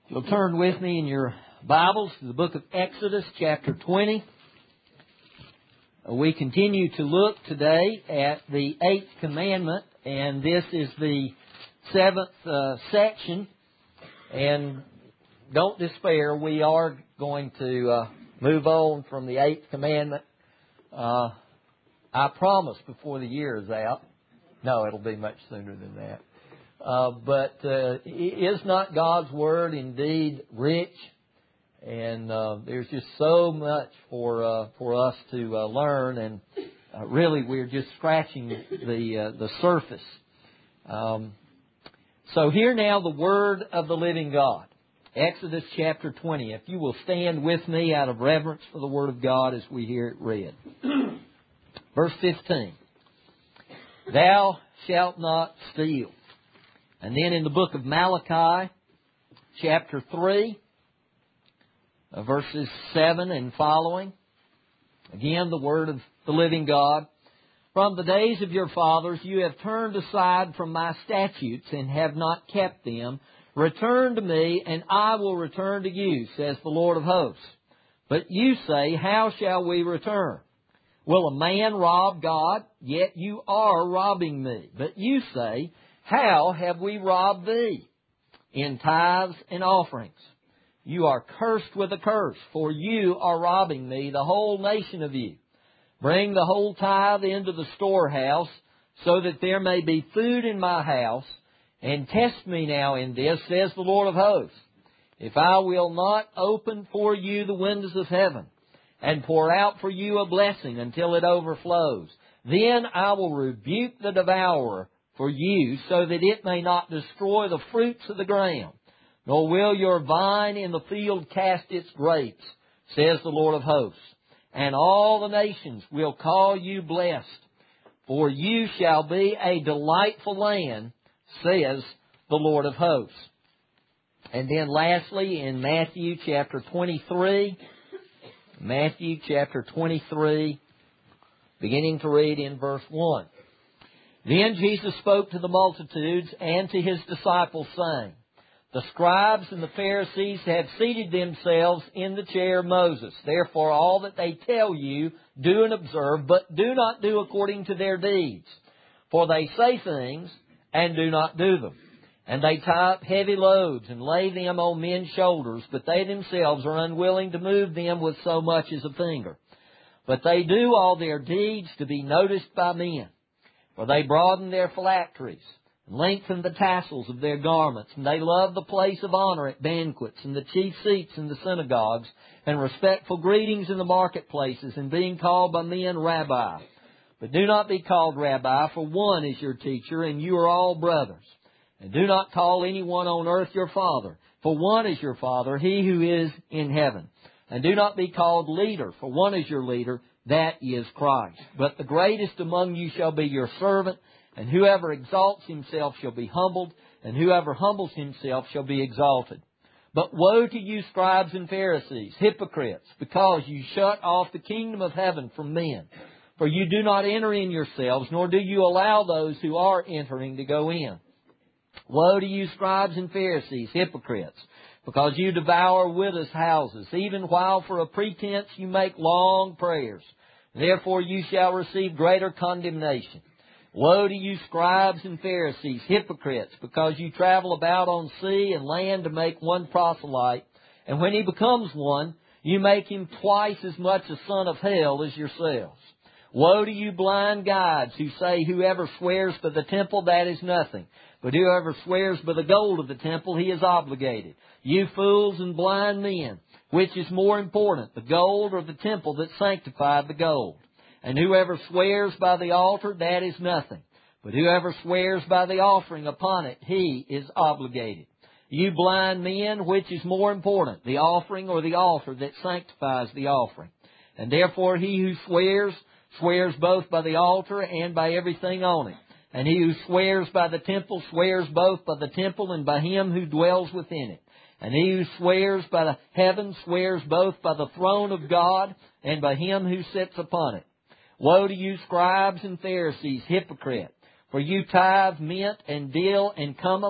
You'll turn with me in your Bibles to the book of Exodus, chapter 20. We continue to look today at the 8th commandment, and this is the 7th section. And don't despair, we are going to move on from the 8th commandment. I promise before the year is out. No, it'll be much sooner than that. But is not God's Word indeed rich? And there's just so much for us to learn, and really we're just scratching the surface. So hear now the Word of the living God. Exodus chapter 20. If you will stand with me out of reverence for the Word of God as we hear it read. Verse 15. Thou shalt not steal. And then in the book of Malachi, chapter 3, verses 7 and following, again the word of the living God. From the days of your fathers you have turned aside from my statutes and have not kept them. Return to me, and I will return to you, says the Lord of hosts. But you say, how shall we return? Will a man rob God? Yet you are robbing me. But you say, how have we robbed thee? In tithes and offerings. You are cursed with a curse, for you are robbing me, the whole nation of you. Bring the whole tithe into the storehouse, so that there may be food in my house, and test me now in this, says the Lord of hosts. If I will not open for you the windows of heaven, and pour out for you a blessing until it overflows, then I will rebuke the devourer for you, so that it may not destroy the fruits of the ground, nor will your vine in the field cast its grapes, says the Lord of hosts. And all the nations will call you blessed, for you shall be a delightful land, says the Lord of hosts. And then lastly, in Matthew chapter 23, beginning to read in verse 1. Then Jesus spoke to the multitudes and to His disciples, saying, the scribes and the Pharisees have seated themselves in the chair of Moses. Therefore all that they tell you, do and observe, but do not do according to their deeds. For they say things and do not do them. And they tie up heavy loads and lay them on men's shoulders, but they themselves are unwilling to move them with so much as a finger. But they do all their deeds to be noticed by men. For they broaden their phylacteries, and lengthen the tassels of their garments, and they love the place of honor at banquets, and the chief seats in the synagogues, and respectful greetings in the marketplaces, and being called by men Rabbi. But do not be called Rabbi, for one is your teacher, and you are all brothers. And do not call anyone on earth your father, for one is your Father, He who is in heaven. And do not be called leader, for one is your leader, that is Christ. But the greatest among you shall be your servant, and whoever exalts himself shall be humbled, and whoever humbles himself shall be exalted. But woe to you, scribes and Pharisees, hypocrites, because you shut off the kingdom of heaven from men. For you do not enter in yourselves, nor do you allow those who are entering to go in. Woe to you, scribes and Pharisees, hypocrites, because you devour widows' houses, even while for a pretense you make long prayers. Therefore you shall receive greater condemnation. Woe to you, scribes and Pharisees, hypocrites, because you travel about on sea and land to make one proselyte, and when he becomes one, you make him twice as much a son of hell as yourselves. Woe to you, blind guides, who say, whoever swears by the temple, that is nothing. But whoever swears by the gold of the temple, he is obligated. You fools and blind men, which is more important, the gold or the temple that sanctified the gold? And whoever swears by the altar, that is nothing. But whoever swears by the offering upon it, he is obligated. You blind men, which is more important, the offering or the altar that sanctifies the offering? And therefore he who swears both by the altar and by everything on it. And he who swears by the temple swears both by the temple and by Him who dwells within it. And he who swears by the heaven swears both by the throne of God and by Him who sits upon it. Woe to you, scribes and Pharisees, hypocrite! For you tithe mint and dill and cumin,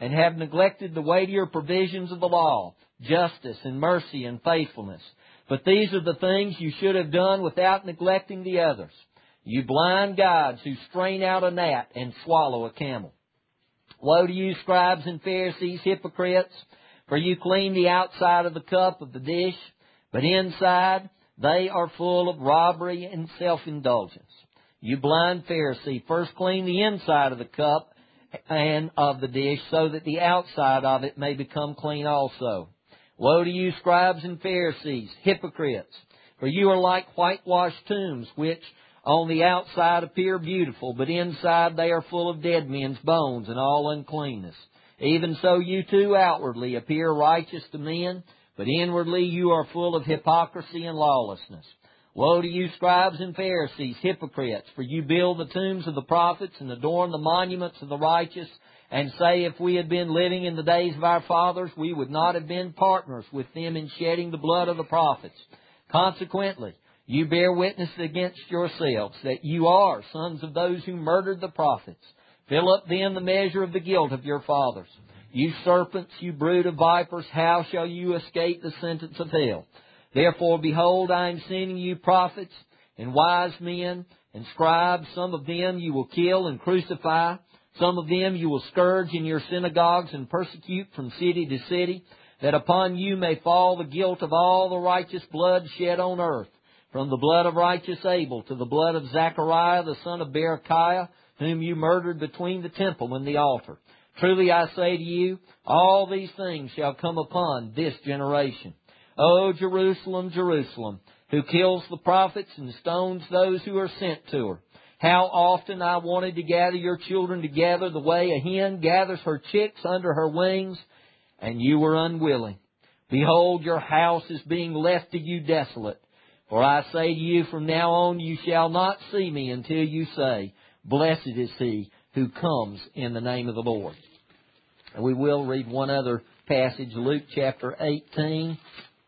and have neglected the weightier provisions of the law, justice and mercy and faithfulness. But these are the things you should have done without neglecting the others. You blind guides who strain out a gnat and swallow a camel. Woe to you, scribes and Pharisees, hypocrites, for you clean the outside of the cup of the dish, but inside they are full of robbery and self-indulgence. You blind Pharisee, first clean the inside of the cup and of the dish, so that the outside of it may become clean also. Woe to you, scribes and Pharisees, hypocrites, for you are like whitewashed tombs, which on the outside appear beautiful, but inside they are full of dead men's bones and all uncleanness. Even so you too outwardly appear righteous to men, but inwardly you are full of hypocrisy and lawlessness. Woe to you, scribes and Pharisees, hypocrites, for you build the tombs of the prophets and adorn the monuments of the righteous, and say, if we had been living in the days of our fathers, we would not have been partners with them in shedding the blood of the prophets. Consequently, you bear witness against yourselves that you are sons of those who murdered the prophets. Fill up then the measure of the guilt of your fathers. You serpents, you brood of vipers, how shall you escape the sentence of hell? Therefore, behold, I am sending you prophets and wise men and scribes. Some of them you will kill and crucify. Some of them you will scourge in your synagogues and persecute from city to city, that upon you may fall the guilt of all the righteous blood shed on earth, from the blood of righteous Abel to the blood of Zechariah the son of Berechiah, whom you murdered between the temple and the altar. Truly I say to you, all these things shall come upon this generation. O Jerusalem, Jerusalem, who kills the prophets and stones those who are sent to her. How often I wanted to gather your children together the way a hen gathers her chicks under her wings, and you were unwilling. Behold, your house is being left to you desolate. For I say to you, from now on you shall not see me until you say, blessed is he who comes in the name of the Lord. And we will read one other passage, Luke chapter 18,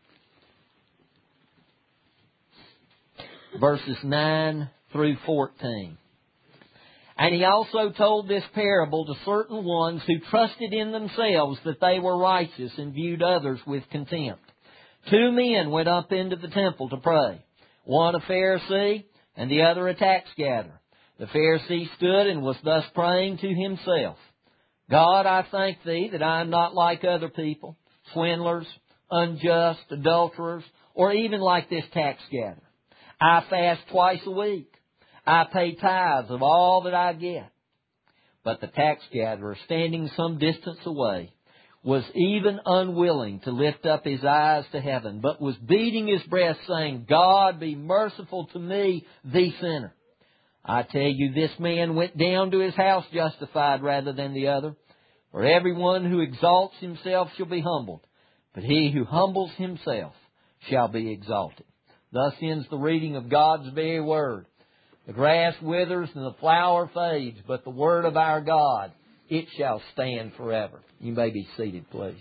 verses 9 through 14. And he also told this parable to certain ones who trusted in themselves that they were righteous and viewed others with contempt. 2 men went up into the temple to pray, one a Pharisee and the other a tax gatherer. The Pharisee stood and was thus praying to himself, God, I thank Thee that I am not like other people, swindlers, unjust, adulterers, or even like this tax gatherer. I fast twice a week. I pay tithes of all that I get. But the tax gatherer, standing some distance away, was even unwilling to lift up his eyes to heaven, but was beating his breast, saying, God, be merciful to me, the sinner. I tell you, this man went down to his house justified rather than the other. For everyone who exalts himself shall be humbled, but he who humbles himself shall be exalted. Thus ends the reading of God's very word. The grass withers and the flower fades, but the word of our God, it shall stand forever. You may be seated, please.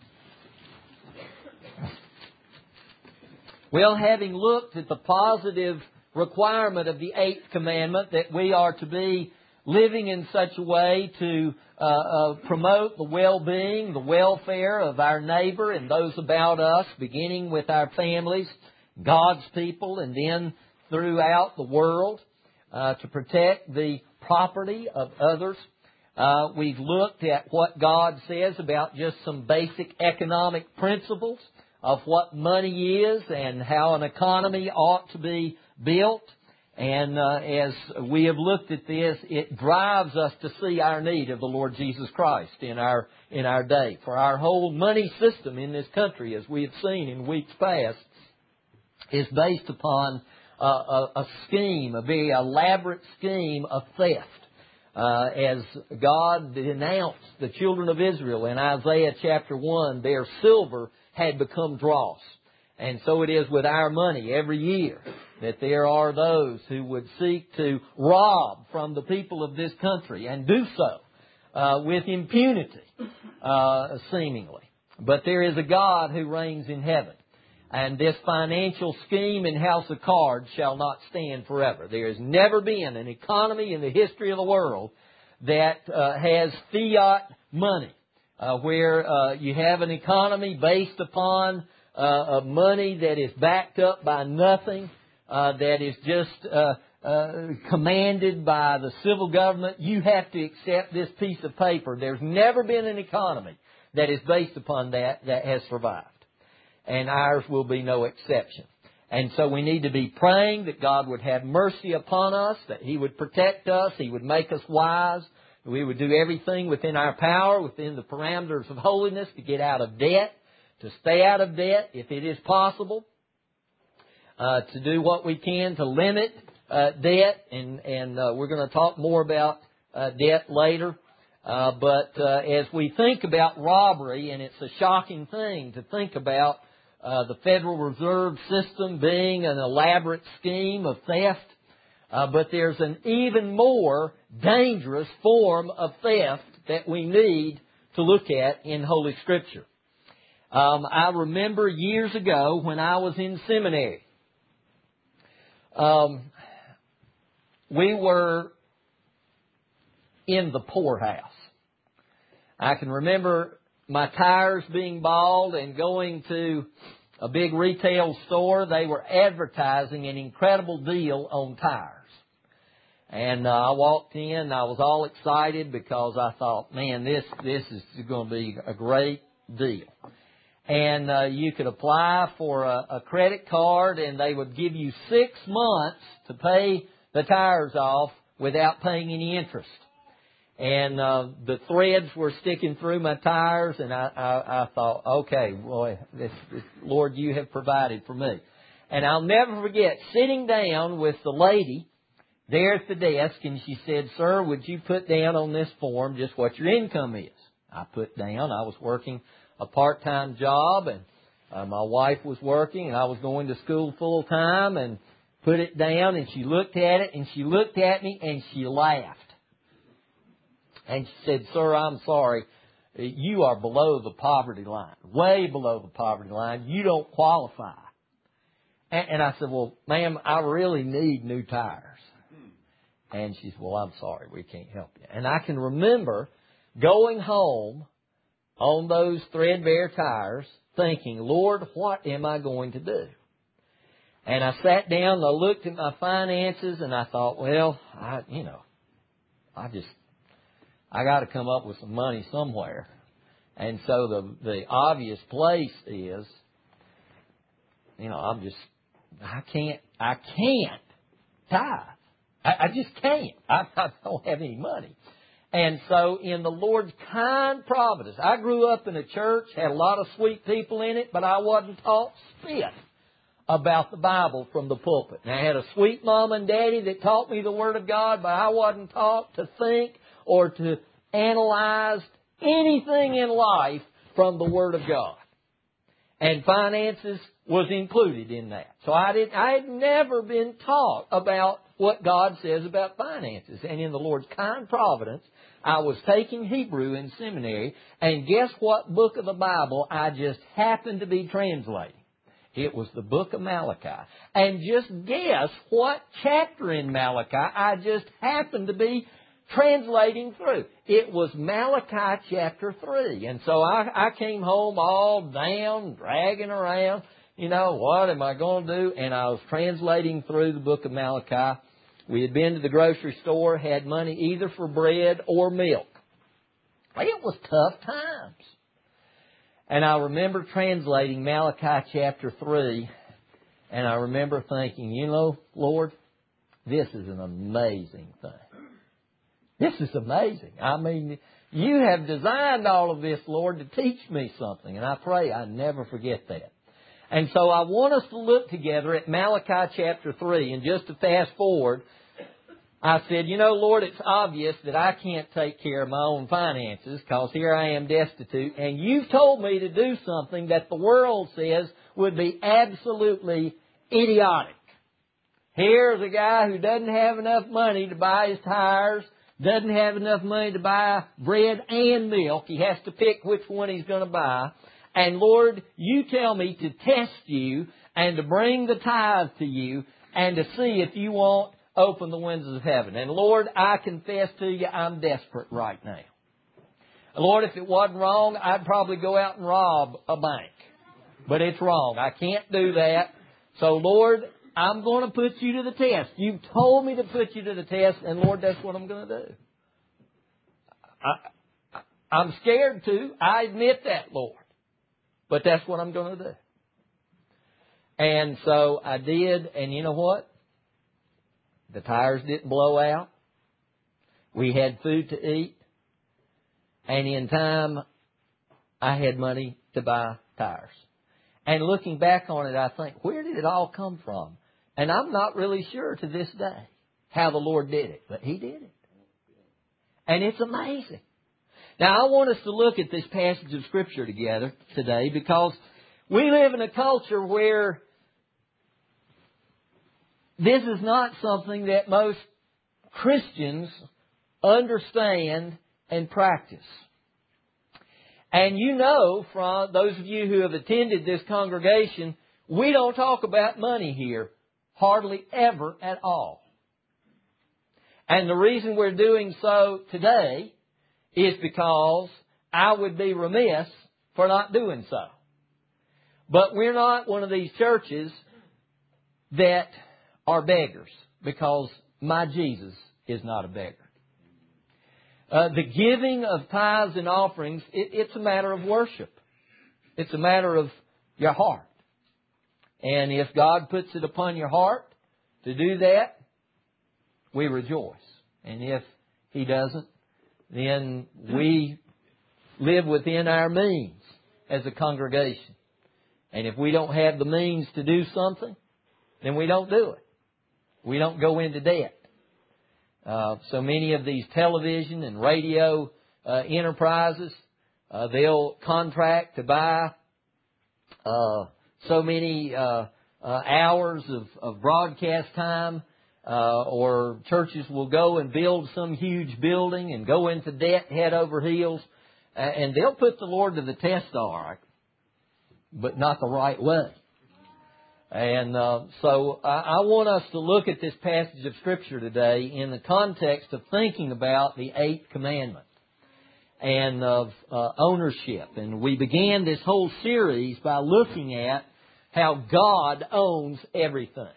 Well, having looked at the positive requirement of the 8th commandment, that we are to be living in such a way to promote the well-being, the welfare of our neighbor and those about us, beginning with our families, God's people, and then throughout the world, to protect the property of others. We've looked at what God says about just some basic economic principles of what money is and how an economy ought to be built. And as we have looked at this, it drives us to see our need of the Lord Jesus Christ in our day. For our whole money system in this country, as we have seen in weeks past, is based upon a scheme, a very elaborate scheme of theft. As God denounced the children of Israel in Isaiah chapter 1, their silver had become dross. And so it is with our money every year, that there are those who would seek to rob from the people of this country and do so with impunity, seemingly. But there is a God who reigns in heaven. And this financial scheme and house of cards shall not stand forever. There has never been an economy in the history of the world that has fiat money where you have an economy based upon money that is backed up by nothing, that is just commanded by the civil government. You have to accept this piece of paper. There's never been an economy that is based upon that has survived. And ours will be no exception. And so we need to be praying that God would have mercy upon us, that He would protect us, He would make us wise, we would do everything within our power, within the parameters of holiness, to get out of debt, to stay out of debt if it is possible, to do what we can to limit debt, and we're going to talk more about debt later. But as we think about robbery, and it's a shocking thing to think about the Federal Reserve System being an elaborate scheme of theft, but there's an even more dangerous form of theft that we need to look at in Holy Scripture. I remember years ago when I was in seminary, we were in the poorhouse. I can remember my tires being bald and going to a big retail store. They were advertising an incredible deal on tires. And I walked in and I was all excited because I thought, man, this is going to be a great deal. And you could apply for a credit card, and they would give you 6 months to pay the tires off without paying any interest. And the threads were sticking through my tires, and I thought, okay, boy, this, Lord, you have provided for me. And I'll never forget sitting down with the lady there at the desk, and she said, sir, would you put down on this form just what your income is? I put down, I was working a part-time job, and my wife was working, and I was going to school full-time, and put it down, and she looked at it, and she looked at me, and she laughed. And she said, sir, I'm sorry, you are below the poverty line, way below the poverty line. You don't qualify. And I said, well, ma'am, I really need new tires. And she said, well, I'm sorry, we can't help you. And I can remember going home on those threadbare tires thinking, Lord, what am I going to do? And I sat down and I looked at my finances and I thought, well, I got to come up with some money somewhere. And so the obvious place is, I can't tithe. I just can't. I don't have any money. And so in the Lord's kind providence, I grew up in a church, had a lot of sweet people in it, but I wasn't taught spit about the Bible from the pulpit. And I had a sweet mom and daddy that taught me the Word of God, but I wasn't taught to think or to analyze anything in life from the Word of God. And finances was included in that. So I had never been taught about what God says about finances. And in the Lord's kind providence, I was taking Hebrew in seminary, and guess what book of the Bible I just happened to be translating? It was the book of Malachi. And just guess what chapter in Malachi I just happened to be translating through. It was Malachi chapter 3. And so I came home all down, dragging around. What am I going to do? And I was translating through the book of Malachi. We had been to the grocery store, had money either for bread or milk. It was tough times. And I remember translating Malachi chapter 3, and I remember thinking, Lord, this is an amazing thing. This is amazing. I mean, you have designed all of this, Lord, to teach me something, and I pray I never forget that. And so I want us to look together at Malachi chapter 3, and just to fast forward, I said, Lord, it's obvious that I can't take care of my own finances because here I am destitute, and you've told me to do something that the world says would be absolutely idiotic. Here's a guy who doesn't have enough money to buy his tires, doesn't have enough money to buy bread and milk. He has to pick which one he's going to buy. And Lord, you tell me to test you and to bring the tithe to you and to see if you won't open the windows of heaven. And Lord, I confess to you, I'm desperate right now. Lord, if it wasn't wrong, I'd probably go out and rob a bank. But it's wrong. I can't do that. So, Lord, I'm going to put you to the test. You've told me to put you to the test, and Lord, that's what I'm going to do. I'm scared to. I admit that, Lord. But that's what I'm going to do. And so I did, and you know what? The tires didn't blow out. We had food to eat. And in time, I had money to buy tires. And looking back on it, I think, where did it all come from? And I'm not really sure to this day how the Lord did it. But He did it. And it's amazing. Now, I want us to look at this passage of Scripture together today because we live in a culture where this is not something that most Christians understand and practice. And you know, from those of you who have attended this congregation, we don't talk about money here hardly ever at all. And the reason we're doing so today is because I would be remiss for not doing so. But we're not one of these churches that are beggars, because my Jesus is not a beggar. The giving of tithes and offerings, it's a matter of worship. It's a matter of your heart. And if God puts it upon your heart to do that, we rejoice. And if He doesn't, then we live within our means as a congregation. And if we don't have the means to do something, then we don't do it. We don't go into debt. So many of these television and radio enterprises, they'll contract to buy so many hours of broadcast time, or churches will go and build some huge building and go into debt head over heels, and they'll put the Lord to the test, all right, but not the right way. And so I want us to look at this passage of Scripture today in the context of thinking about the Eighth Commandment and of ownership. And we began this whole series by looking at how God owns everything.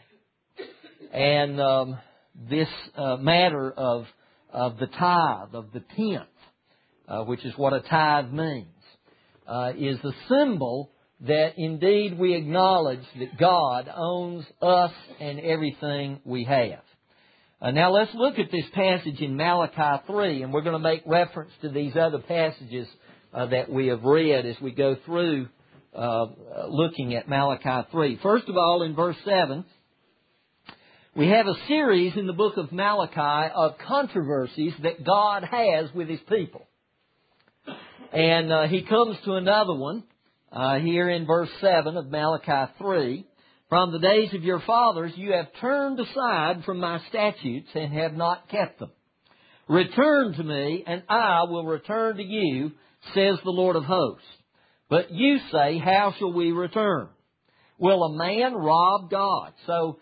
And this matter of the tithe, of the tenth, which is what a tithe means, is a symbol that indeed we acknowledge that God owns us and everything we have. Now let's look at this passage in Malachi 3, and we're going to make reference to these other passages that we have read as we go through looking at Malachi 3. First of all, in verse 7, we have a series in the book of Malachi of controversies that God has with His people. And He comes to another one here in verse 7 of Malachi 3. From the days of your fathers you have turned aside from my statutes and have not kept them. Return to me, and I will return to you, says the Lord of hosts. But you say, how shall we return? Will a man rob God? So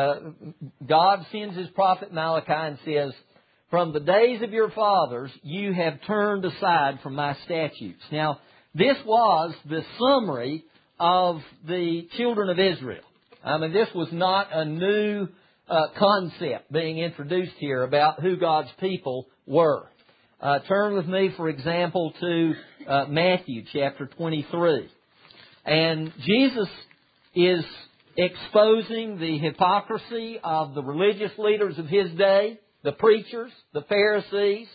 God sends His prophet Malachi and says, from the days of your fathers you have turned aside from my statutes. Now, this was the summary of the children of Israel. I mean, this was not a new concept being introduced here about who God's people were. Turn with me, for example, to Matthew chapter 23. And Jesus is exposing the hypocrisy of the religious leaders of His day, the preachers, the Pharisees,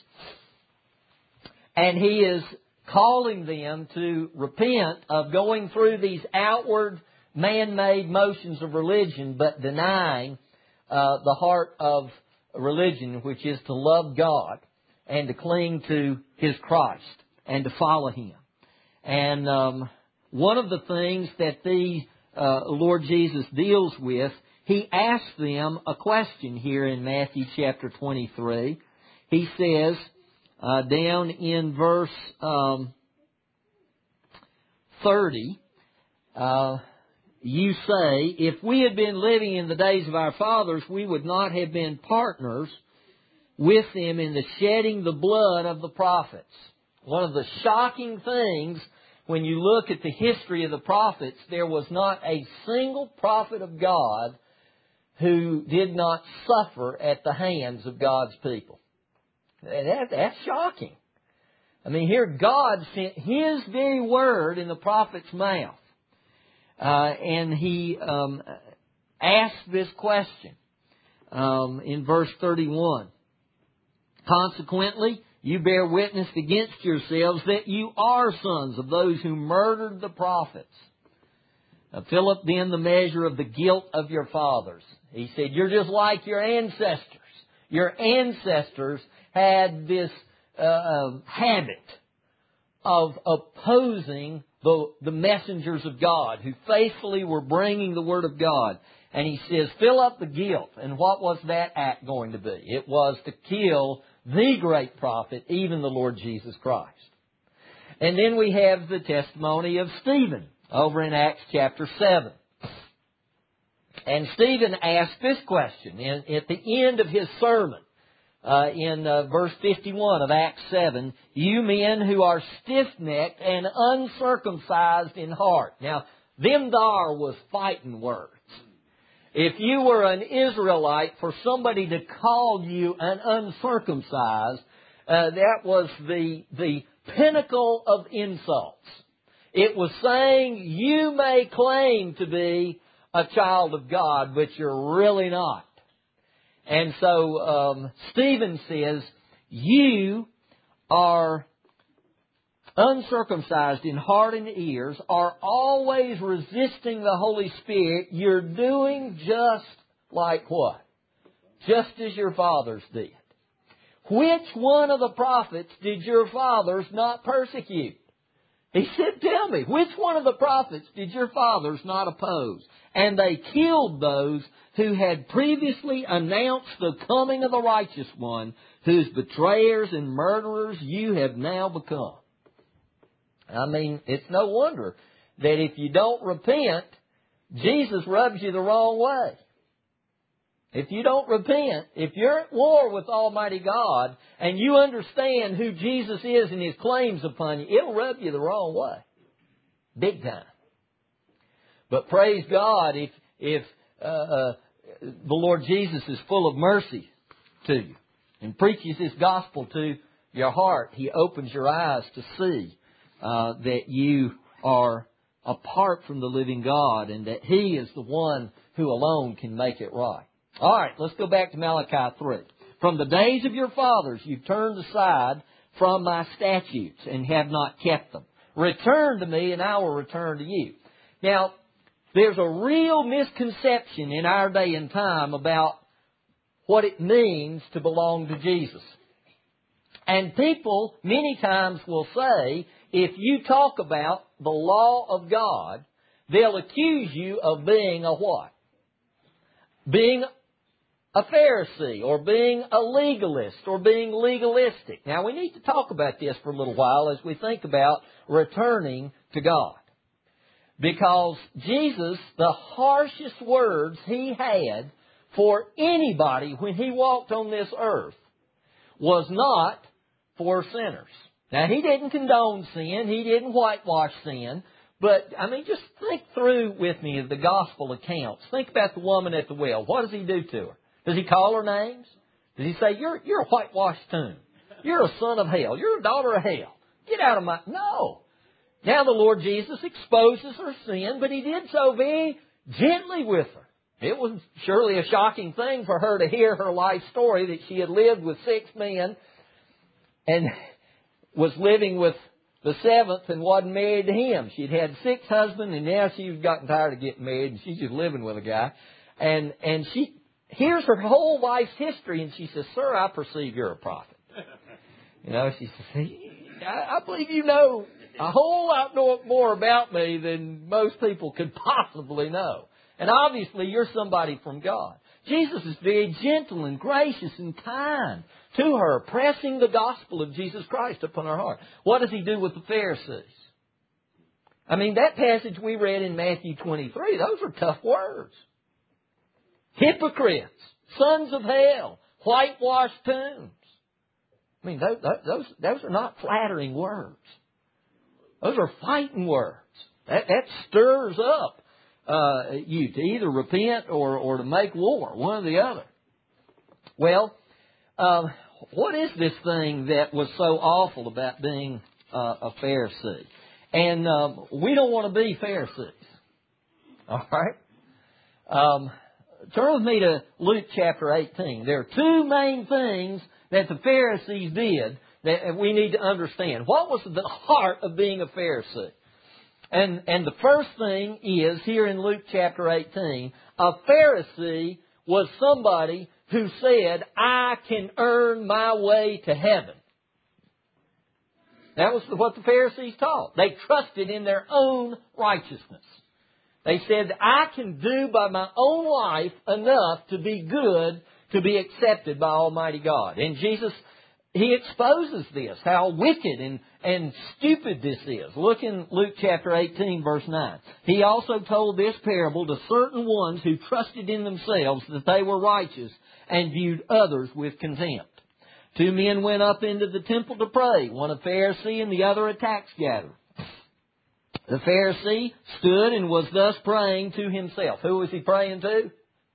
and He is calling them to repent of going through these outward man-made motions of religion, but denying the heart of religion, which is to love God and to cling to His Christ and to follow Him. And one of the things that the Lord Jesus deals with, He asks them a question here in Matthew chapter 23. He says, down in verse 30, you say, if we had been living in the days of our fathers, we would not have been partners with them in the shedding the blood of the prophets. One of the shocking things when you look at the history of the prophets, there was not a single prophet of God who did not suffer at the hands of God's people. That's shocking. I mean, here God sent His very word in the prophet's mouth. And He asked this question in verse 31. Consequently, you bear witness against yourselves that you are sons of those who murdered the prophets. Fill up then the measure of the guilt of your fathers. He said, you're just like your ancestors. Your ancestors had this habit of opposing the messengers of God who faithfully were bringing the Word of God. And he says, fill up the guilt. And what was that act going to be? It was to kill the great prophet, even the Lord Jesus Christ. And then we have the testimony of Stephen over in Acts chapter 7. And Stephen asked this question at the end of his sermon in verse 51 of Acts 7. You men who are stiff-necked and uncircumcised in heart. Now, them thar was fighting words. If you were an Israelite, for somebody to call you an uncircumcised, that was the pinnacle of insults. It was saying you may claim to be a child of God, but you're really not. And so Stephen says, you are uncircumcised in heart and ears, are always resisting the Holy Spirit. You're doing just like what? Just as your fathers did. Which one of the prophets did your fathers not persecute? He said, tell me, which one of the prophets did your fathers not oppose? And they killed those who had previously announced the coming of the righteous one, whose betrayers and murderers you have now become. I mean, it's no wonder that if you don't repent, Jesus rubs you the wrong way. If you don't repent, if you're at war with Almighty God and you understand who Jesus is and His claims upon you, it'll rub you the wrong way. Big time. But praise God, if the Lord Jesus is full of mercy to you and preaches His gospel to your heart, He opens your eyes to see that you are apart from the living God and that He is the one who alone can make it right. All right, let's go back to Malachi 3. From the days of your fathers you've turned aside from my statutes and have not kept them. Return to me and I will return to you. Now, there's a real misconception in our day and time about what it means to belong to Jesus. And people many times will say, if you talk about the law of God, they'll accuse you of being a what? Being a Pharisee, or being a legalist, or being legalistic. Now, we need to talk about this for a little while as we think about returning to God. Because Jesus, the harshest words He had for anybody when He walked on this earth was not for sinners. Now, He didn't condone sin. He didn't whitewash sin. But, I mean, just think through with me the gospel accounts. Think about the woman at the well. What does He do to her? Does He call her names? Does He say, you're a whitewashed tomb. You're a son of hell. You're a daughter of hell. Get out of my... No. Now the Lord Jesus exposes her sin, but He did so very gently with her. It was surely a shocking thing for her to hear her life story that she had lived with 6 men and was living with the 7th and wasn't married to him. She'd had 6 husbands and now she's gotten tired of getting married and she's just living with a guy. And she hears her whole life's history and she says, sir, I perceive you're a prophet. You know, she says, I believe you know a whole lot more about me than most people could possibly know. And obviously you're somebody from God. Jesus is very gentle and gracious and kind to her, pressing the gospel of Jesus Christ upon her heart. What does He do with the Pharisees? I mean, that passage we read in Matthew 23, those are tough words. Hypocrites, sons of hell, whitewashed tombs. I mean, those are not flattering words. Those are fighting words. That stirs up you to either repent or to make war, one or the other. Well, what is this thing that was so awful about being a Pharisee? And we don't want to be Pharisees. All right? Turn with me to Luke chapter 18. There are two main things that the Pharisees did that we need to understand. What was the heart of being a Pharisee? And the first thing is, here in Luke chapter 18, a Pharisee was somebody who said, I can earn my way to heaven. That was what the Pharisees taught. They trusted in their own righteousness. They said, I can do by my own life enough to be good, to be accepted by Almighty God. And Jesus, He exposes this, how wicked and stupid this is. Look in Luke chapter 18, verse 9. He also told this parable to certain ones who trusted in themselves that they were righteous and viewed others with contempt. Two men went up into the temple to pray, one a Pharisee and the other a tax gatherer. The Pharisee stood and was thus praying to himself. Who was he praying to?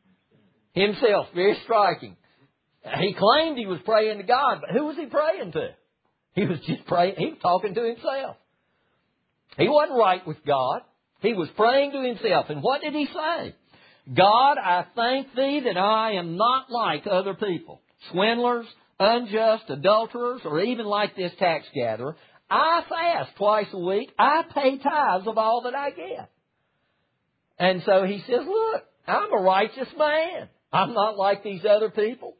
Himself. Very striking. He claimed he was praying to God, but who was he praying to? He was just praying. He was talking to himself. He wasn't right with God. He was praying to himself. And what did he say? God, I thank Thee that I am not like other people, swindlers, unjust, adulterers, or even like this tax gatherer. I fast twice a week. I pay tithes of all that I get. And so he says, look, I'm a righteous man. I'm not like these other people.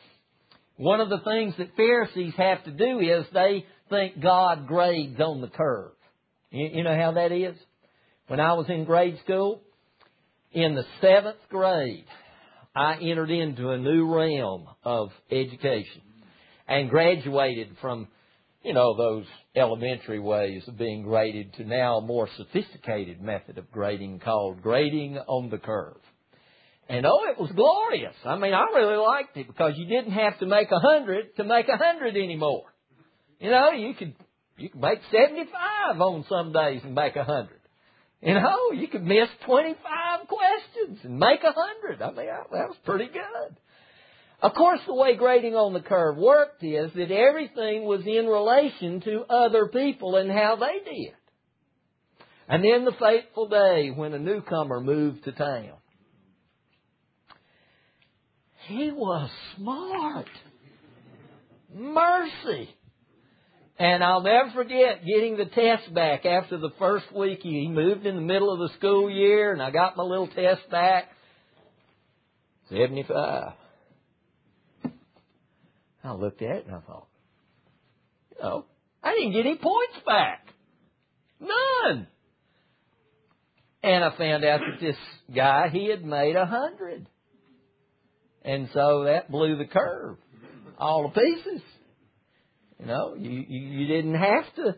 One of the things that Pharisees have to do is they think God grades on the curve. You know how that is? When I was in grade school, in the 7th grade, I entered into a new realm of education and graduated from, those elementary ways of being graded to now a more sophisticated method of grading called grading on the curve. And it was glorious. I mean, I really liked it because you didn't have to make 100 to make 100 anymore. You could make 75 on some days and make 100. You could miss 25 questions and make 100. I mean, that was pretty good. Of course, the way grading on the curve worked is that everything was in relation to other people and how they did. And then the fateful day when a newcomer moved to town. He was smart. Mercy. And I'll never forget getting the test back after the first week. He moved in the middle of the school year, and I got my little test back. 75. I looked at it and I thought, I didn't get any points back. None. And I found out that this guy, he had made 100. And so that blew the curve all to pieces. You didn't have to.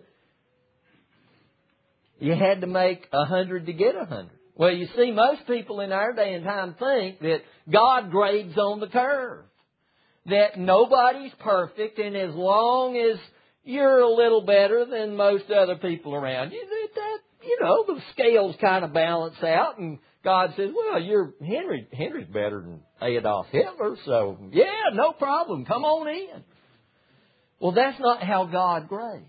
You had to make 100 to get 100. Well, you see, most people in our day and time think that God grades on the curve. That nobody's perfect, and as long as you're a little better than most other people around you, the scales kind of balance out, and God says, well, Henry's better than Adolf Hitler, so yeah, no problem, come on in. Well, that's not how God grades.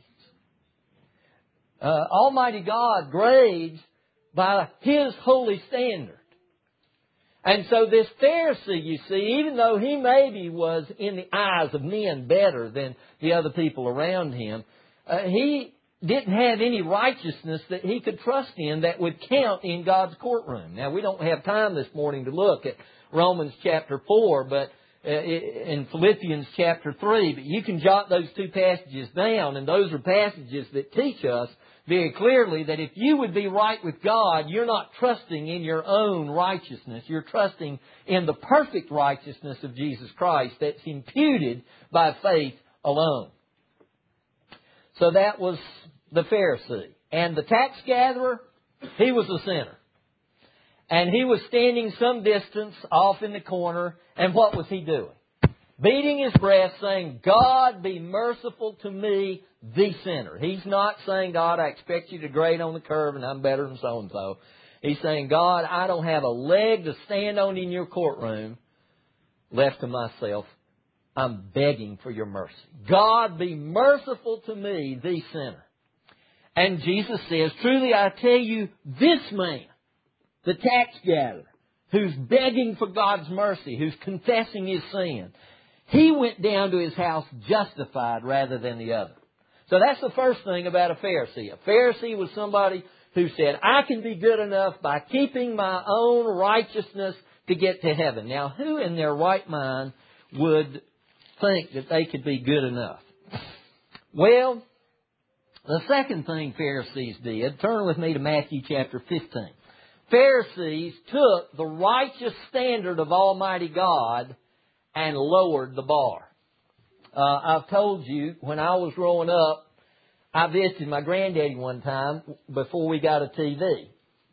Almighty God grades by His holy standard. And so this Pharisee, you see, even though he maybe was in the eyes of men better than the other people around him, he didn't have any righteousness that he could trust in that would count in God's courtroom. Now, we don't have time this morning to look at Romans chapter 4, but in Philippians chapter 3, but you can jot those two passages down, and those are passages that teach us very clearly that if you would be right with God, you're not trusting in your own righteousness. You're trusting in the perfect righteousness of Jesus Christ that's imputed by faith alone. So that was the Pharisee. And the tax gatherer, he was a sinner. And he was standing some distance off in the corner, and what was he doing? beating his breast, saying, God, be merciful to me, the sinner. He's not saying, God, I expect you to grade on the curve and I'm better than so-and-so. He's saying, God, I don't have a leg to stand on in your courtroom left to myself. I'm begging for your mercy. God, be merciful to me, the sinner. And Jesus says, truly I tell you, this man, the tax gatherer, who's begging for God's mercy, who's confessing his sin, he went down to his house justified rather than the other. So that's the first thing about a Pharisee. A Pharisee was somebody who said, I can be good enough by keeping my own righteousness to get to heaven. Now, who in their right mind would think that they could be good enough? Well, the second thing Pharisees did, turn with me to Matthew chapter 15. Pharisees took the righteous standard of Almighty God and lowered the bar. I've told you, when I was growing up, I visited my granddaddy one time before we got a TV.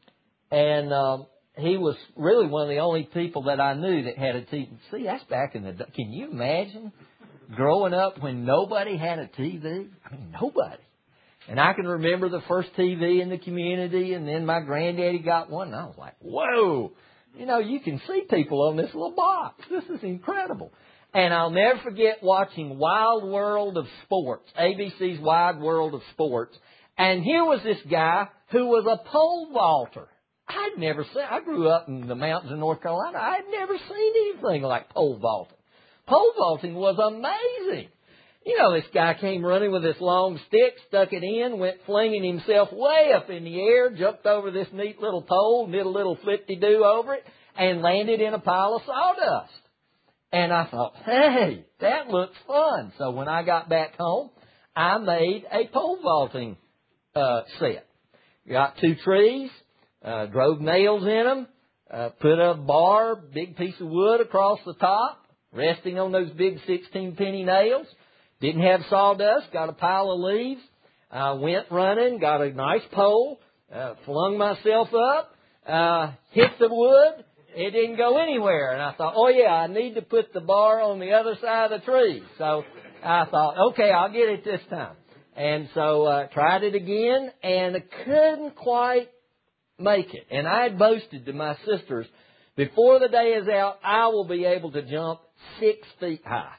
And he was really one of the only people that I knew that had a TV. See, that's back in the day. Can you imagine growing up when nobody had a TV? I mean, nobody. And I can remember the first TV in the community, and then my granddaddy got one, and I was like, whoa, you know, you can see people on this little box. This is incredible. And I'll never forget watching Wild World of Sports, ABC's Wild World of Sports. And here was this guy who was a pole vaulter. I grew up in the mountains of North Carolina. I'd never seen anything like pole vaulting. Pole vaulting was amazing. You know, this guy came running with this long stick, stuck it in, went flinging himself way up in the air, jumped over this neat little pole, did a little flip-de-doo over it, and landed in a pile of sawdust. And I thought, hey, that looks fun. So when I got back home, I made a pole vaulting set. Got 2 trees, drove nails in them, put a bar, big piece of wood across the top, resting on those big 16-penny nails. Didn't have sawdust, got a pile of leaves. I went running, got a nice pole, flung myself up, hit the wood. It didn't go anywhere. And I thought, oh yeah, I need to put the bar on the other side of the tree. So I thought, okay, I'll get it this time. And so tried it again, and I couldn't quite make it. And I had boasted to my sisters, before the day is out, I will be able to jump 6 feet high.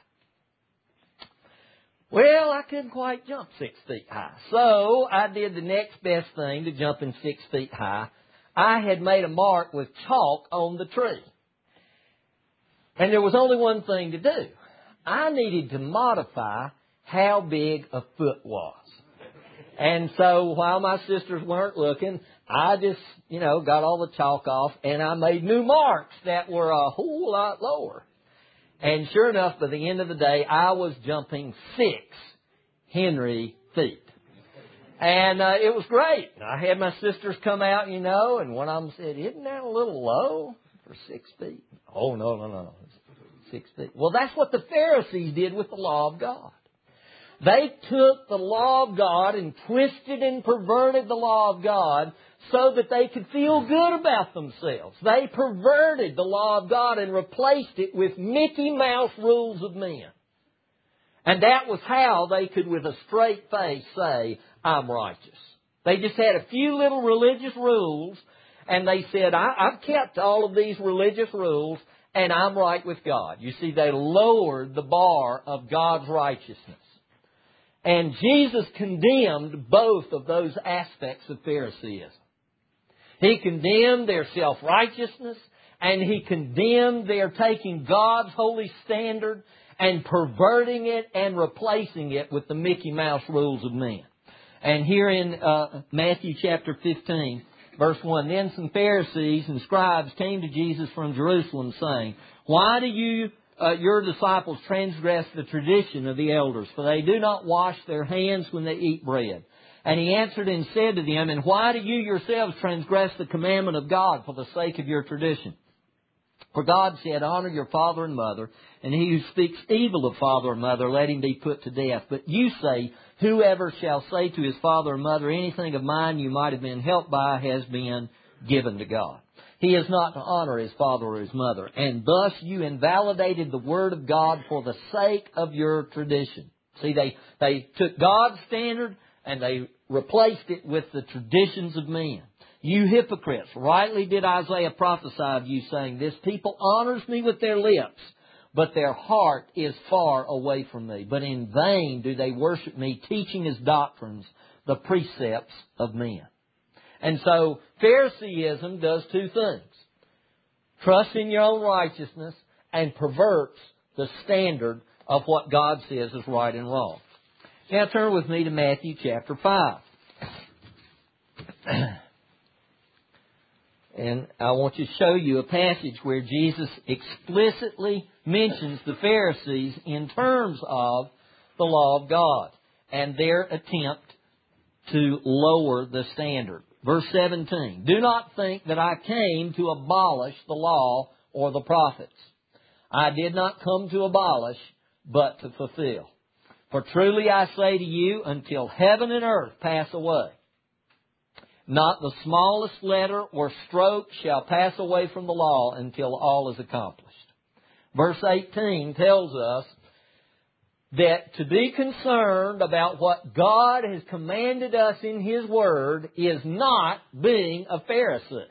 Well, I couldn't quite jump 6 feet high. So I did the next best thing to jumping 6 feet high. I had made a mark with chalk on the tree. And there was only one thing to do. I needed to modify how big a foot was. And so while my sisters weren't looking, I just, got all the chalk off, and I made new marks that were a whole lot lower. And sure enough, by the end of the day, I was jumping 6 Henry feet. And it was great. I had my sisters come out, and one of them said, isn't that a little low for 6 feet? Oh, no. 6 feet. Well, that's what the Pharisees did with the law of God. They took the law of God and twisted and perverted the law of God so that they could feel good about themselves. They perverted the law of God and replaced it with Mickey Mouse rules of men. And that was how they could, with a straight face, say, I'm righteous. They just had a few little religious rules, and they said, I've kept all of these religious rules, and I'm right with God. You see, they lowered the bar of God's righteousness. And Jesus condemned both of those aspects of Phariseeism. He condemned their self-righteousness, and He condemned their taking God's holy standard and perverting it and replacing it with the Mickey Mouse rules of men. And here in Matthew chapter 15, verse 1, then some Pharisees and scribes came to Jesus from Jerusalem, saying, why do you, your disciples, transgress the tradition of the elders? For they do not wash their hands when they eat bread. And He answered and said to them, and why do you yourselves transgress the commandment of God for the sake of your tradition? For God said, honor your father and mother, and he who speaks evil of father or mother, let him be put to death. But you say, whoever shall say to his father or mother, anything of mine you might have been helped by has been given to God. He is not to honor his father or his mother. And thus you invalidated the Word of God for the sake of your tradition. See, they took God's standard and they replaced it with the traditions of men. You hypocrites, rightly did Isaiah prophesy of you, saying, this people honors me with their lips, but their heart is far away from me. But in vain do they worship me, teaching as doctrines the precepts of men. And so Phariseeism does two things. Trusts in your own righteousness and perverts the standard of what God says is right and wrong. Now turn with me to Matthew chapter 5. And I want to show you a passage where Jesus explicitly mentions the Pharisees in terms of the law of God and their attempt to lower the standard. Verse 17, do not think that I came to abolish the law or the prophets. I did not come to abolish, but to fulfill. For truly I say to you, until heaven and earth pass away, not the smallest letter or stroke shall pass away from the law until all is accomplished. Verse 18 tells us that to be concerned about what God has commanded us in His Word is not being a Pharisee.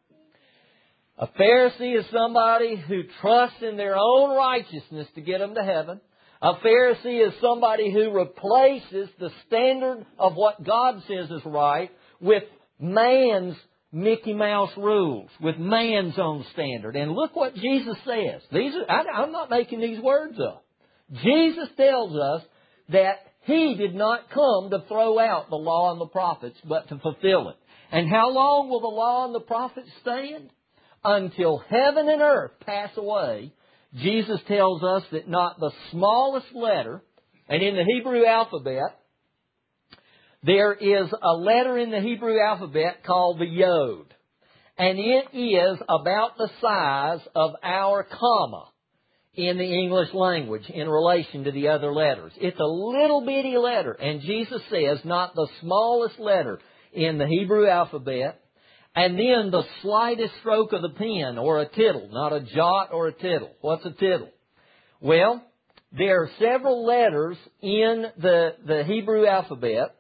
A Pharisee is somebody who trusts in their own righteousness to get them to heaven. A Pharisee is somebody who replaces the standard of what God says is right with man's Mickey Mouse rules, with man's own standard. And look what Jesus says. I'm not making these words up. Jesus tells us that He did not come to throw out the law and the prophets, but to fulfill it. And how long will the law and the prophets stand? Until heaven and earth pass away. Jesus tells us that not the smallest letter, and in the Hebrew alphabet, there is a letter in the Hebrew alphabet called the Yod. And it is about the size of our comma in the English language in relation to the other letters. It's a little bitty letter. And Jesus says not the smallest letter in the Hebrew alphabet, and then the slightest stroke of the pen, or a tittle, not a jot or a tittle. What's a tittle? Well, there are several letters in the Hebrew alphabet,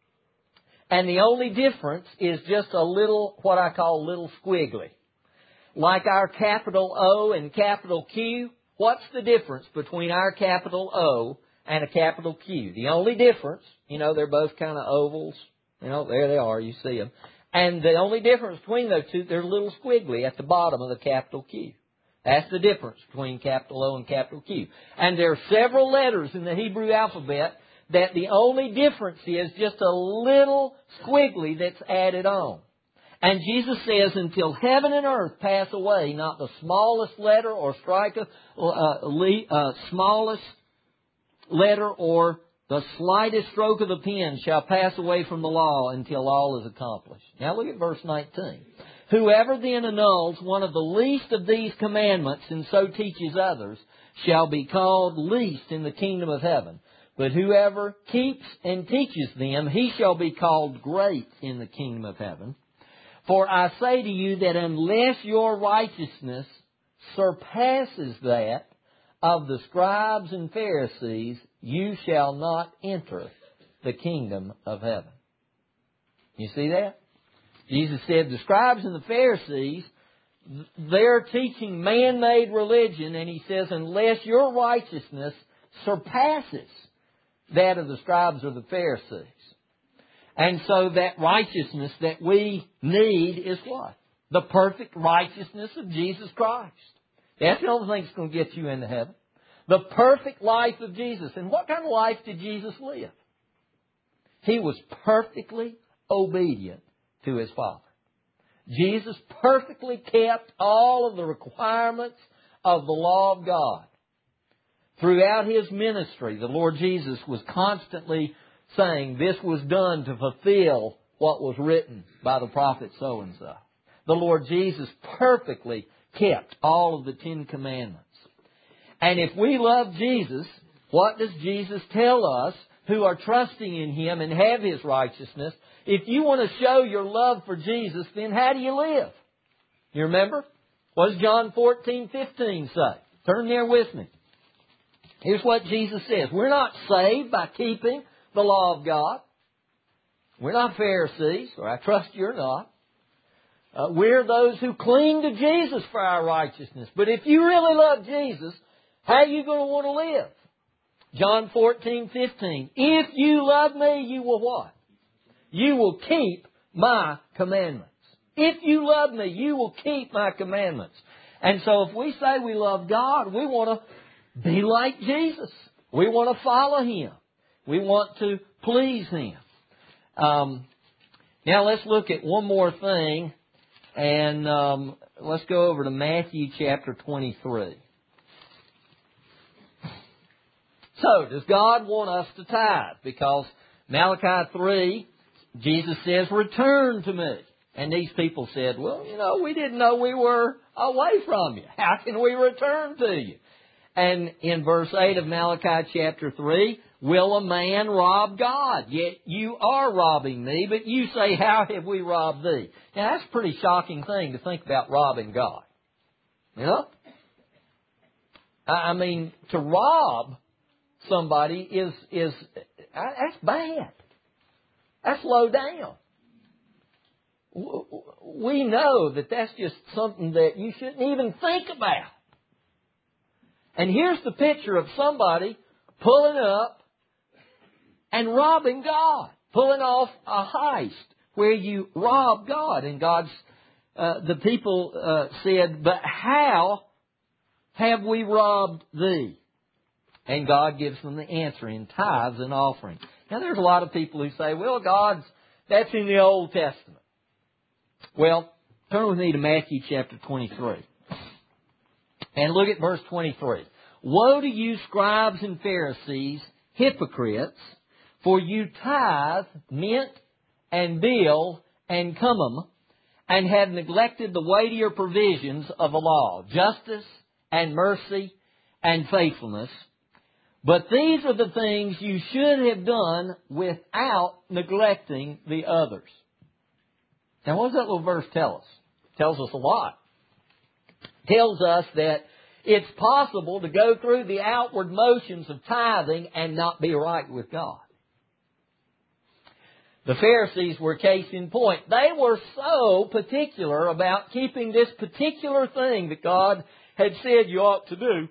and the only difference is just a little, what I call little squiggly. Like our capital O and capital Q, what's the difference between our capital O and a capital Q? The only difference, they're both kind of ovals. There they are, you see them. And the only difference between those two, they're a little squiggly at the bottom of the capital Q. That's the difference between capital O and capital Q. And there are several letters in the Hebrew alphabet that the only difference is just a little squiggly that's added on. And Jesus says, until heaven and earth pass away, not the smallest letter or smallest letter or the slightest stroke of the pen shall pass away from the law until all is accomplished. Now look at verse 19. Whoever then annuls one of the least of these commandments and so teaches others shall be called least in the kingdom of heaven. But whoever keeps and teaches them, he shall be called great in the kingdom of heaven. For I say to you that unless your righteousness surpasses that of the scribes and Pharisees, you shall not enter the kingdom of heaven. You see that? Jesus said the scribes and the Pharisees, they're teaching man-made religion, and He says unless your righteousness surpasses that of the scribes or the Pharisees. And so that righteousness that we need is what? The perfect righteousness of Jesus Christ. That's the only thing that's going to get you into heaven. The perfect life of Jesus. And what kind of life did Jesus live? He was perfectly obedient to His Father. Jesus perfectly kept all of the requirements of the law of God. Throughout His ministry, the Lord Jesus was constantly saying this was done to fulfill what was written by the prophet so-and-so. The Lord Jesus perfectly kept all of the 10 Commandments. And if we love Jesus, what does Jesus tell us who are trusting in Him and have His righteousness, if you want to show your love for Jesus, then how do you live? You remember? What does John 14:15 say? Turn there with me. Here's what Jesus says. We're not saved by keeping the law of God. We're not Pharisees, or I trust you're not. We're those who cling to Jesus for our righteousness. But if you really love Jesus, how are you going to want to live? John 14:15. If you love me, you will what? You will keep my commandments. If you love me, you will keep my commandments. And so if we say we love God, we want to be like Jesus. We want to follow Him. We want to please Him. Now let's look at one more thing, and let's go over to Matthew chapter 23. So, does God want us to tithe? Because Malachi 3, Jesus says, return to me. And these people said, well, we didn't know we were away from you. How can we return to you? And in verse 8 of Malachi chapter 3, will a man rob God? Yet you are robbing me, but you say, how have we robbed thee? Now that's a pretty shocking thing to think about, robbing God. I mean, to rob somebody is that's bad. That's low down. We know that that's just something that you shouldn't even think about. And here's the picture of somebody pulling up and robbing God, pulling off a heist where you rob God. And the people said, but how have we robbed thee? And God gives them the answer in tithes and offerings. Now there's a lot of people who say, well, that's in the Old Testament. Well, turn with me to Matthew chapter 23. And look at verse 23. Woe to you, scribes and Pharisees, hypocrites, for you tithe mint and dill and cumin, and have neglected the weightier provisions of the law, justice and mercy and faithfulness. But these are the things you should have done without neglecting the others. Now, what does that little verse tell us? It tells us a lot. It tells us that it's possible to go through the outward motions of tithing and not be right with God. The Pharisees were case in point. They were so particular about keeping this particular thing that God had said you ought to do,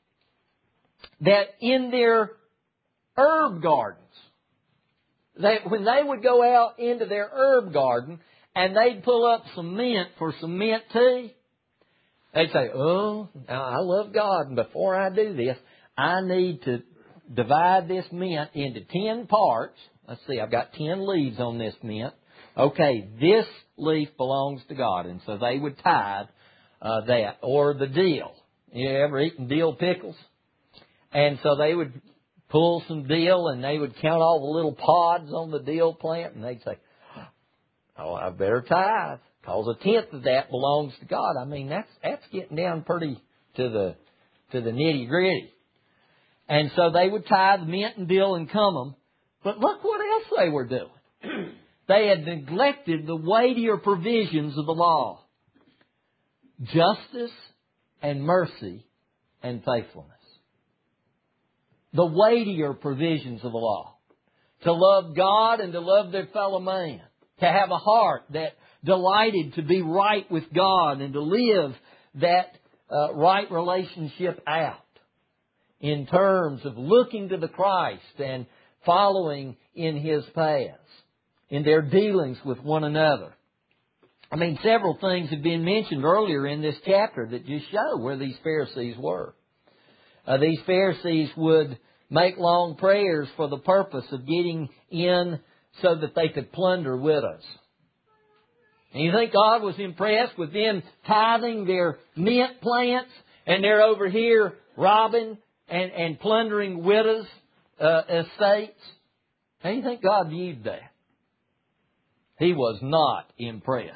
that in their herb gardens, when they would go out into their herb garden and they'd pull up some mint for some mint tea, they'd say, oh, now I love God, and before I do this, I need to divide this mint into 10 parts. Let's see, I've got 10 leaves on this mint. Okay, this leaf belongs to God, and so they would tithe that. Or the dill. You ever eaten dill pickles? And so they would pull some dill and they would count all the little pods on the dill plant, and they'd say, oh, I better tithe, because a tenth of that belongs to God. I mean, that's getting down pretty to the nitty gritty. And so they would tithe mint and dill and cumin. But look what else they were doing. They had neglected the weightier provisions of the law. Justice and mercy and faithfulness. The weightier provisions of the law. To love God and to love their fellow man. To have a heart that delighted to be right with God and to live that right relationship out in terms of looking to the Christ and following in His paths in their dealings with one another. I mean, several things have been mentioned earlier in this chapter that just show where these Pharisees were. These Pharisees would make long prayers for the purpose of getting in so that they could plunder widows. And you think God was impressed with them tithing their mint plants and they're over here robbing and plundering widows' estates? How do you think God viewed that? He was not impressed.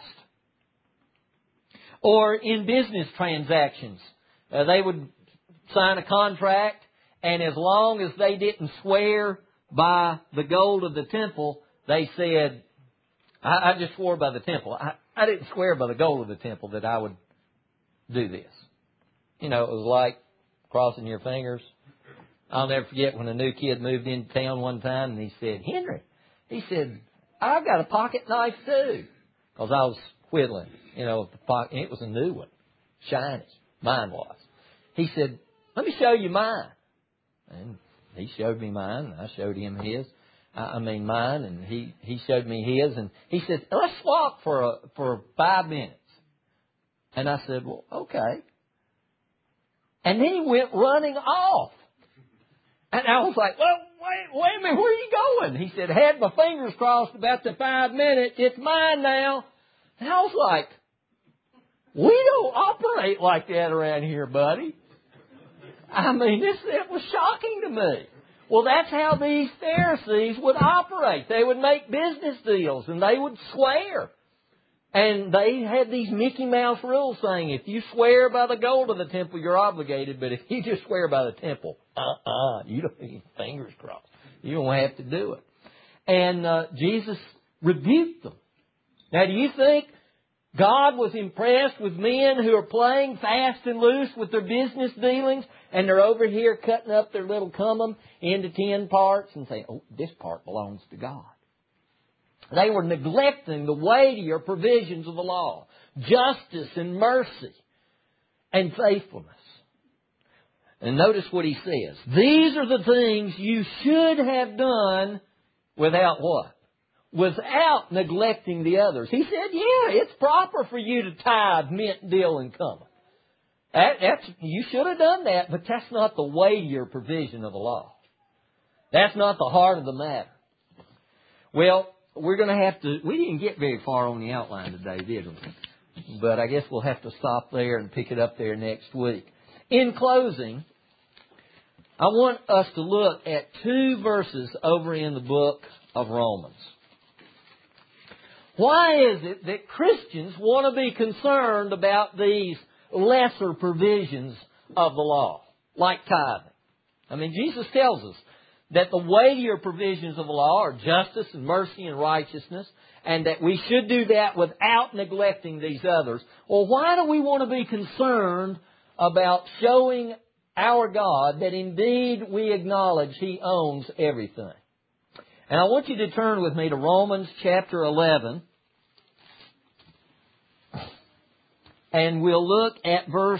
Or in business transactions, they would sign a contract, and as long as they didn't swear by the gold of the temple, they said, I just swore by the temple. I didn't swear by the gold of the temple that I would do this. You know, it was like crossing your fingers. I'll never forget when a new kid moved into town one time and he said, Henry, he said, I've got a pocket knife too. Because I was whittling, you know, the pocket. It was a new one, shiny. Mine was. He said, let me show you mine. And he showed me mine, and I showed him his. Mine, and he showed me his, and he said, let's swap for 5 minutes. And I said, well, okay. And then he went running off. And I was like, well, wait a minute, where are you going? He said, had my fingers crossed about the 5 minutes, it's mine now. And I was like, we don't operate like that around here, buddy. It was shocking to me. Well, that's how these Pharisees would operate. They would make business deals and they would swear. And they had these Mickey Mouse rules saying, if you swear by the gold of the temple, you're obligated. But if you just swear by the temple, you don't need your fingers crossed. You don't have to do it. And Jesus rebuked them. Now, do you think God was impressed with men who are playing fast and loose with their business dealings, and they're over here cutting up their little come into 10 parts and saying, oh, this part belongs to God? They were neglecting the weightier provisions of the law, justice and mercy and faithfulness. And notice what he says. These are the things you should have done without what? Without neglecting the others. He said, yeah, it's proper for you to tithe, mint, dill, and cumin. You should have done that, but that's not the weightier provision of the law. That's not the heart of the matter. Well, we're going to have to... We didn't get very far on the outline today, did we? But I guess we'll have to stop there and pick it up there next week. In closing, I want us to look at 2 verses over in the book of Romans. Why is it that Christians want to be concerned about these lesser provisions of the law, like tithing? Jesus tells us that the weightier provisions of the law are justice and mercy and righteousness, and that we should do that without neglecting these others. Well, why do we want to be concerned about showing our God that indeed we acknowledge He owns everything? And I want you to turn with me to Romans chapter 11. And we'll look at verse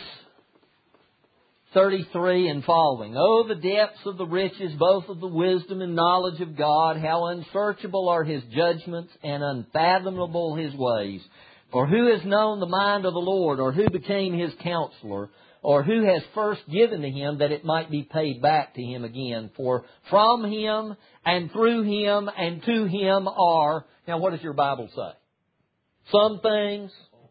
33 and following. Oh, the depths of the riches, both of the wisdom and knowledge of God, how unsearchable are His judgments and unfathomable His ways. For who has known the mind of the Lord, or who became His counselor, or who has first given to Him that it might be paid back to Him again? For from Him and through Him and to Him are... Now, what does your Bible say? Some things,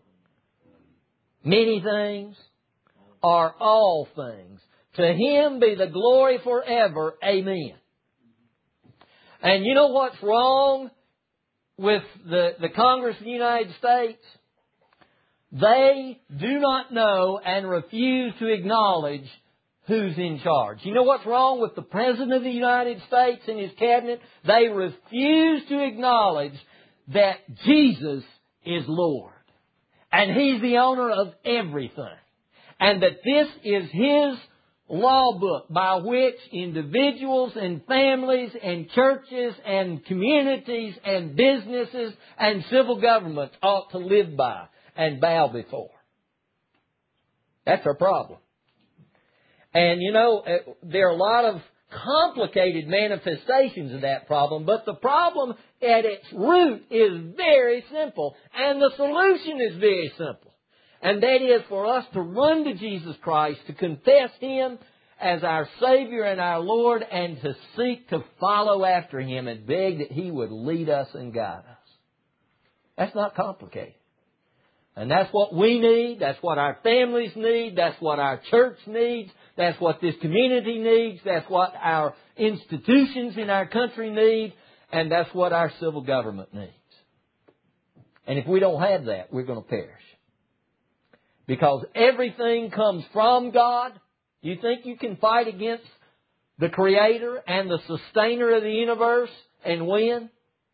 many things, are all things. To Him be the glory forever. Amen. And you know what's wrong with the Congress of the United States? They do not know and refuse to acknowledge who's in charge. You know what's wrong with the President of the United States and his cabinet? They refuse to acknowledge that Jesus is Lord. And He's the owner of everything. And that this is His law book by which individuals and families and churches and communities and businesses and civil governments ought to live by and bow before. That's our problem. And you know, there are a lot of complicated manifestations of that problem, but the problem at its root is very simple, and the solution is very simple. And that is for us to run to Jesus Christ, to confess Him as our Savior and our Lord, and to seek to follow after Him and beg that He would lead us and guide us. That's not complicated. And that's what we need. That's what our families need. That's what our church needs. That's what this community needs. That's what our institutions in our country need. And that's what our civil government needs. And if we don't have that, we're going to perish. Because everything comes from God. You think you can fight against the Creator and the Sustainer of the universe and win?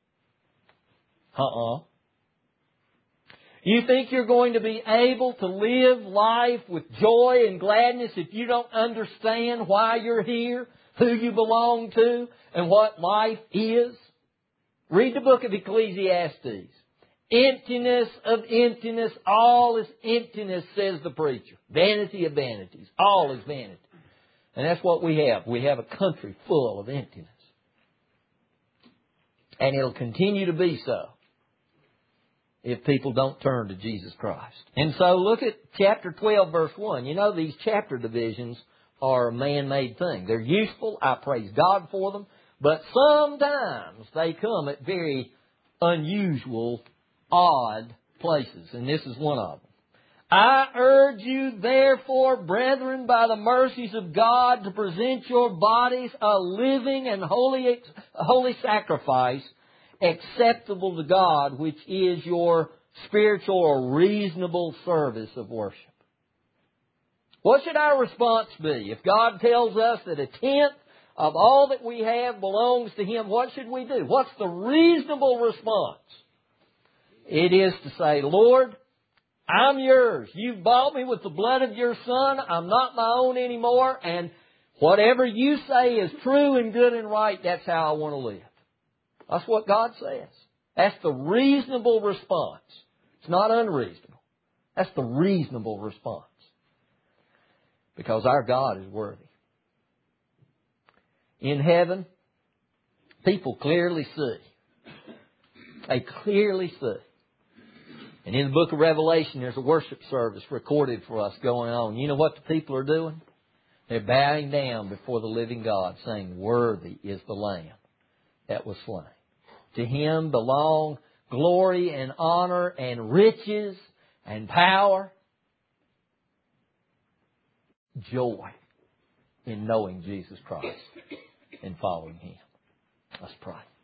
You think you're going to be able to live life with joy and gladness if you don't understand why you're here, who you belong to, and what life is? Read the book of Ecclesiastes. Emptiness of emptiness, all is emptiness, says the preacher. Vanity of vanities, all is vanity. And that's what we have. We have a country full of emptiness. And it'll continue to be so if people don't turn to Jesus Christ. And so look at chapter 12, verse 1. You know, these chapter divisions are a man-made thing. They're useful. I praise God for them. But sometimes they come at very unusual, odd places. And this is one of them. I urge you, therefore, brethren, by the mercies of God, to present your bodies a living and holy sacrifice, acceptable to God, which is your spiritual or reasonable service of worship. What should our response be? If God tells us that a tenth of all that we have belongs to Him, what should we do? What's the reasonable response? It is to say, Lord, I'm yours. You've bought me with the blood of your Son. I'm not my own anymore. And whatever you say is true and good and right, that's how I want to live. That's what God says. That's the reasonable response. It's not unreasonable. That's the reasonable response. Because our God is worthy. In heaven, people clearly see. They clearly see. And in the book of Revelation, there's a worship service recorded for us going on. You know what the people are doing? They're bowing down before the living God, saying, worthy is the Lamb that was slain. To Him belong glory and honor and riches and power. Joy in knowing Jesus Christ and following Him. Let's pray.